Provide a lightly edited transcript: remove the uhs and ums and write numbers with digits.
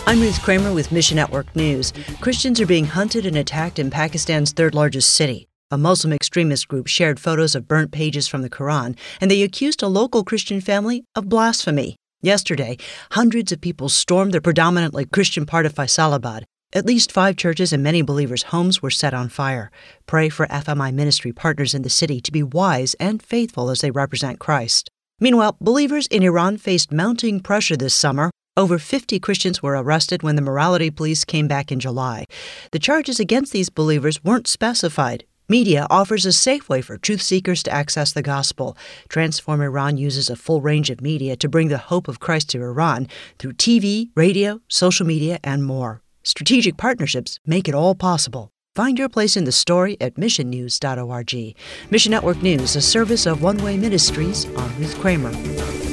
I'm Ruth Kramer with Mission Network News. Christians are being hunted and attacked in Pakistan's third largest city. A Muslim extremist group shared photos of burnt pages from the Quran, and they accused a local Christian family of blasphemy. Yesterday, hundreds of people stormed the predominantly Christian part of Faisalabad. At least 5 churches and many believers' homes were set on fire. Pray for FMI ministry partners in the city to be wise and faithful as they represent Christ. Meanwhile, believers in Iran faced mounting pressure this summer. Over 50 Christians were arrested when the morality police came back in July. The charges against these believers weren't specified. Media offers a safe way for truth seekers to access the gospel. Transform Iran uses a full range of media to bring the hope of Christ to Iran through TV, radio, social media, and more. Strategic partnerships make it all possible. Find your place in the story at missionnews.org. Mission Network News, a service of One Way Ministries. I'm Ruth Kramer.